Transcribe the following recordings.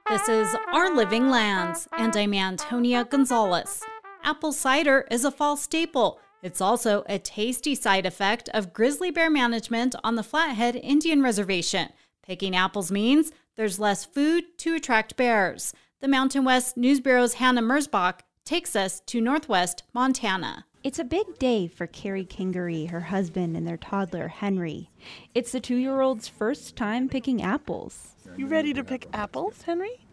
This is Our Living Lands, and I'm Antonia Gonzalez. Apple cider is a fall staple. It's also a tasty side effect of grizzly bear management on the Flathead Indian Reservation. Picking apples means there's less food to attract bears. The Mountain West News Bureau's Hannah Mersbach takes us to northwest Montana. It's a big day for Carrie Kingery, her husband, and their toddler, Henry. It's the 2-year-old's first time picking apples. You ready to pick apples, Henry?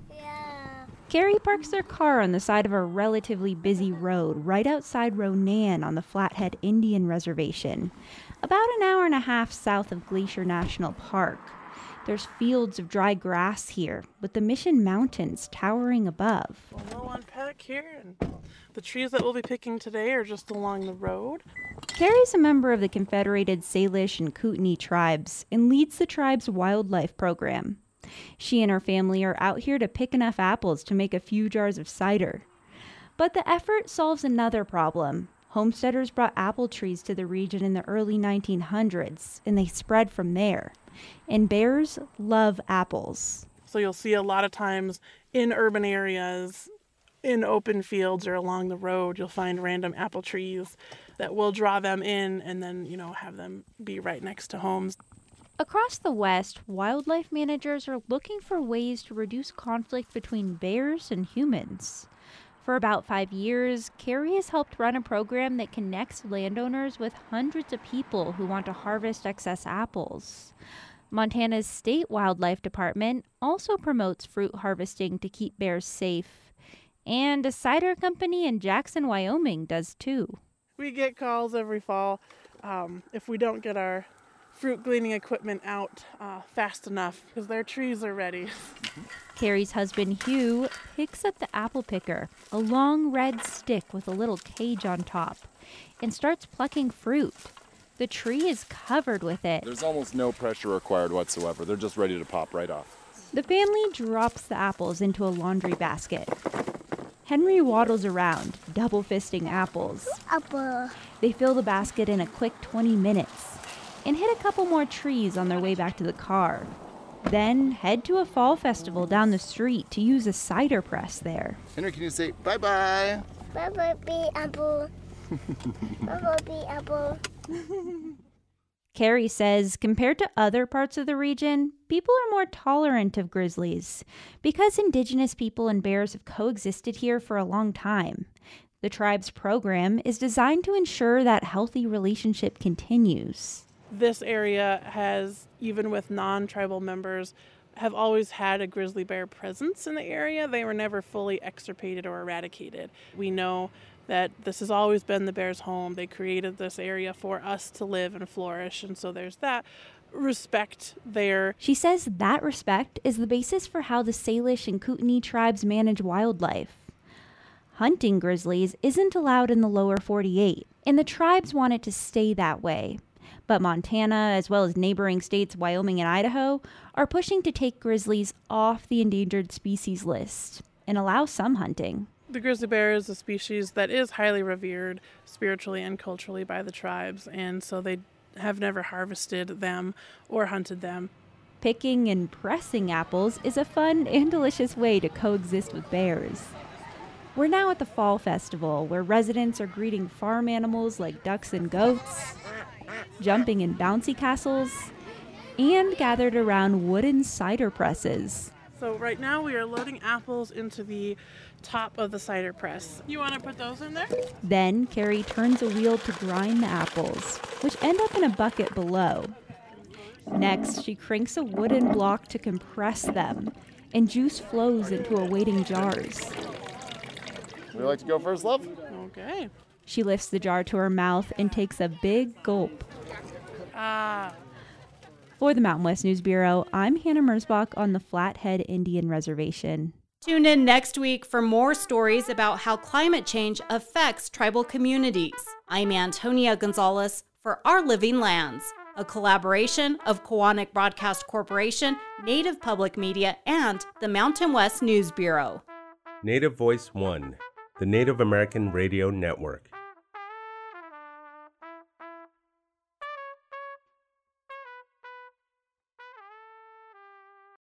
Yeah. Carrie parks their car on the side of a relatively busy road right outside Ronan on the Flathead Indian Reservation, about an hour and a half south of Glacier National Park. There's fields of dry grass here, with the Mission Mountains towering above. Well, we'll unpack here, and the trees that we'll be picking today are just along the road. Carrie's a member of the Confederated Salish and Kootenai tribes and leads the tribe's wildlife program. She and her family are out here to pick enough apples to make a few jars of cider. But the effort solves another problem. Homesteaders brought apple trees to the region in the early 1900s, and they spread from there. And bears love apples. So you'll see a lot of times in urban areas, in open fields or along the road, you'll find random apple trees that will draw them in and then, have them be right next to homes. Across the West, wildlife managers are looking for ways to reduce conflict between bears and humans. For about 5 years, Carrie has helped run a program that connects landowners with hundreds of people who want to harvest excess apples. Montana's state wildlife department also promotes fruit harvesting to keep bears safe. And a cider company in Jackson, Wyoming does too. We get calls every fall if we don't get our fruit gleaning equipment out fast enough because their trees are ready. Carrie's husband, Hugh, picks up the apple picker, a long red stick with a little cage on top, and starts plucking fruit. The tree is covered with it. There's almost no pressure required whatsoever. They're just ready to pop right off. The family drops the apples into a laundry basket. Henry waddles around, double-fisting apples. Apple. They fill the basket in a quick 20 minutes and hit a couple more trees on their way back to the car. Then head to a fall festival down the street to use a cider press there. Henry, can you say bye-bye? Bye-bye, bee apple. Bye-bye, bee apple. Carrie says compared to other parts of the region, people are more tolerant of grizzlies because indigenous people and bears have coexisted here for a long time. The tribe's program is designed to ensure that healthy relationship continues. This area has, even with non-tribal members, have always had a grizzly bear presence in the area. They were never fully extirpated or eradicated. We know that this has always been the bears' home. They created this area for us to live and flourish, and so there's that respect there. She says that respect is the basis for how the Salish and Kootenai tribes manage wildlife. Hunting grizzlies isn't allowed in the lower 48, and the tribes want it to stay that way. But Montana, as well as neighboring states Wyoming and Idaho, are pushing to take grizzlies off the endangered species list and allow some hunting. The grizzly bear is a species that is highly revered spiritually and culturally by the tribes, and so they have never harvested them or hunted them. Picking and pressing apples is a fun and delicious way to coexist with bears. We're now at the Fall Festival, where residents are greeting farm animals like ducks and goats, jumping in bouncy castles, and gathered around wooden cider presses. So right now we are loading apples into the top of the cider press. You want to put those in there? Then Carrie turns a wheel to grind the apples, which end up in a bucket below. Next, she cranks a wooden block to compress them, and juice flows into awaiting jars. Would you like to go first, love? Okay. She lifts the jar to her mouth and takes a big gulp. For the Mountain West News Bureau, I'm Hannah Mersbach on the Flathead Indian Reservation. Tune in next week for more stories about how climate change affects tribal communities. I'm Antonia Gonzalez for Our Living Lands, a collaboration of Koahnic Broadcast Corporation, Native Public Media, and the Mountain West News Bureau. Native Voice One, the Native American Radio Network.